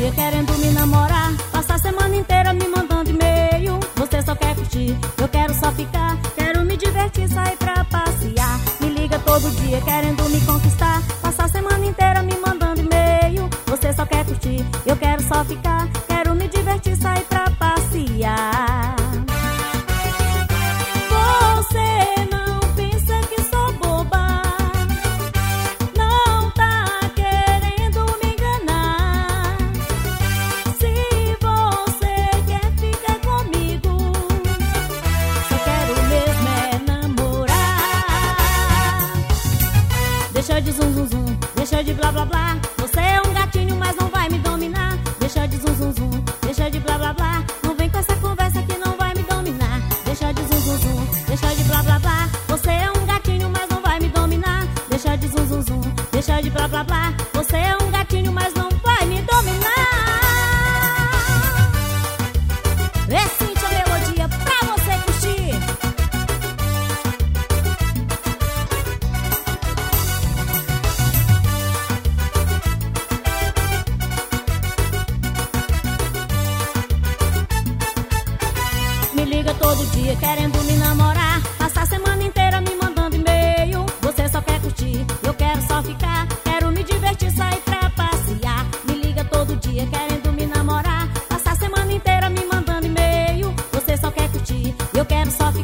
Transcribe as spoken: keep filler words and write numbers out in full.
dia querendo me namorar, passa a semana inteira me mandando e-mail. Você só quer curtir, eu quero só ficar, quero me divertir, sair pra passear. Me liga todo dia querendo me conquistar, passa a semana inteira me mandando e-mail. Você só quer curtir, eu quero só ficar, quero me divertir, sair pra passear. Você não pensa que sou boba, não tá querendo me enganar. Se você quer ficar comigo, só quero mesmo é namorar. Deixa de zum zum zum, deixa de blá blá blá. Você é um gatinho, mas não vai me dominar. Deixa de zum zum zum, deixa de blá blá blá. Não vem com essa conversa que não vai me dominar. Deixa de zum zum zum, deixa de blá blá blá. Você é um gatinho, mas não vai me dominar. Deixa de zum zum zum, deixa de blá blá blá. Você é um gatinho, mas não vai me dominar. É Cíntia Melodia pra você curtir. Me liga todo dia querendo me namorar, passa a semana inteira me mandando e-mail. Você só quer curtir, eu quero só ficar, quero me divertir, sair pra passear. Me liga todo dia querendo me namorar, passa a semana inteira me mandando e-mail. Você só quer curtir, eu quero só